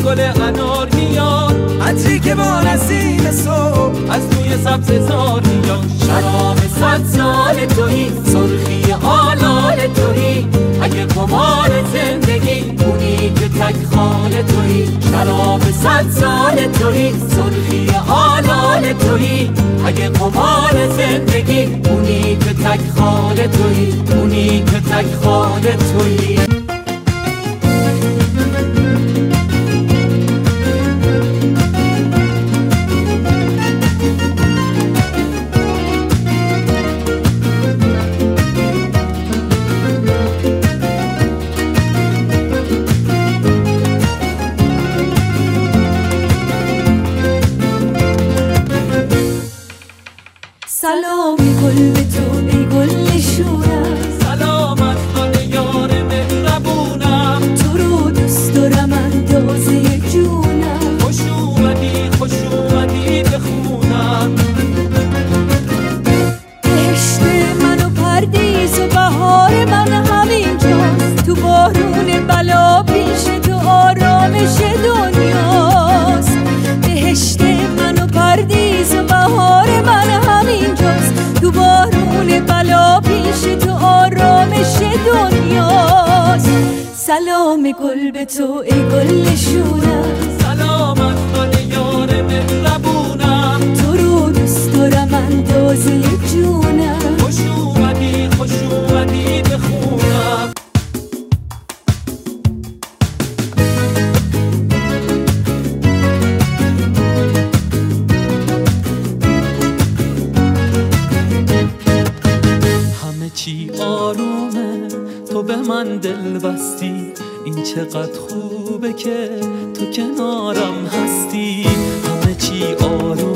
گل انار میاد، عطری که با نسیم صبح از توی سبززار میاد. شراب 100 سال تویی، سرخی آلال تویی، اگه قمار زندگی اونی که تک خال تویی. شراب 100 سال تویی، سرخی آلال تویی، اگه قمار زندگی اونی که تک خال تویی، اونی که تک خال تویی. سلام گل به تو ای گل شورم، سلامت مال یار مهربونم، تو رو دوست دارم اندازه جونم. خوش اومدی به خونم. بهشت من و پردیس و بهار من همینجاست، تو بارون بلا پیش تو آرامش دنیاست. بهشت من و پردیس و بهار من همینجاست، تو بارون بلا پیش تو آرامش دنیاست. سلام گل به تو ای گل شورم، سلامت مال یار مهربونم، تو رو دوست دارم اندازه جونم. خوش اومدی به خونم. همه چی آرومه، تو به من دل بستی، این چقدر خوبه که تو کنارم هستی. همه چی آرومه،